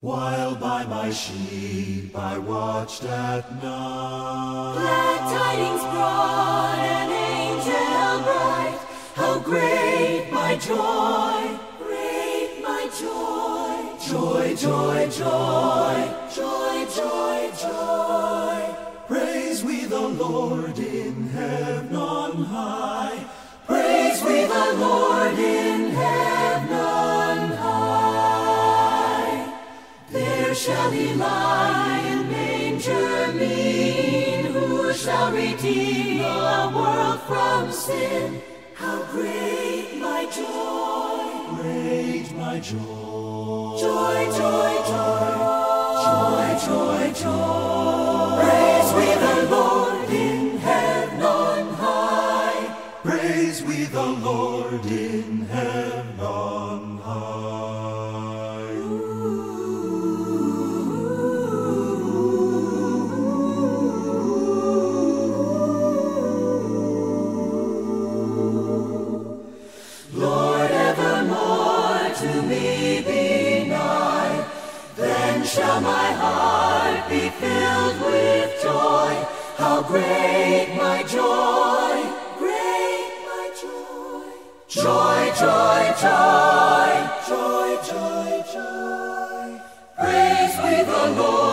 While by my sheep I watched at night, glad tidings brought an angel bright. How great my joy, great my joy. joy, joy, joy, Joy, joy, joy. praise we the Lord in heaven on high, Praise we the Lord in heaven on high. There shall he lie in manger mean, who shall redeem the world from sin. How great my joy, great my joy, joy, joy, joy, joy, joy, joy. Praise we the Lord in heaven on high. praise we the Lord in heaven on high. Lord, evermore to me be nigh, then shall my heart be filled with joy. How great my joy, great my joy. Joy, joy, joy, joy, joy, joy. Praise we the Lord.